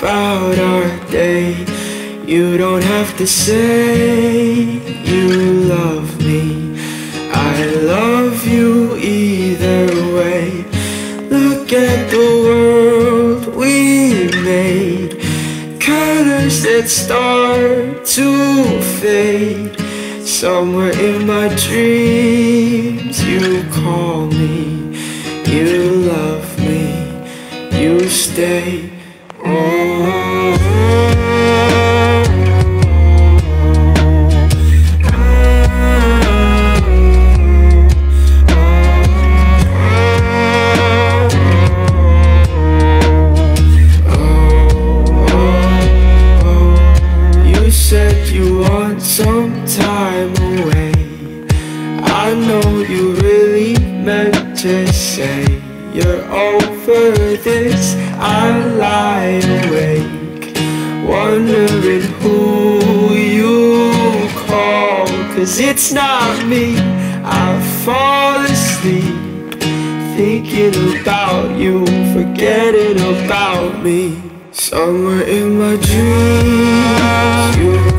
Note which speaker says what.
Speaker 1: about our day. You don't have to say you love me. I love you either way. Look at the world we made, colors that start to fade. Somewhere in my dreams you call me, you love me, you stay. You said you want some time away. I know you really meant to say you're over this. I lie awake, wondering who you call. 'Cause it's not me. I fall asleep thinking about you, forgetting about me. Somewhere in my dreams you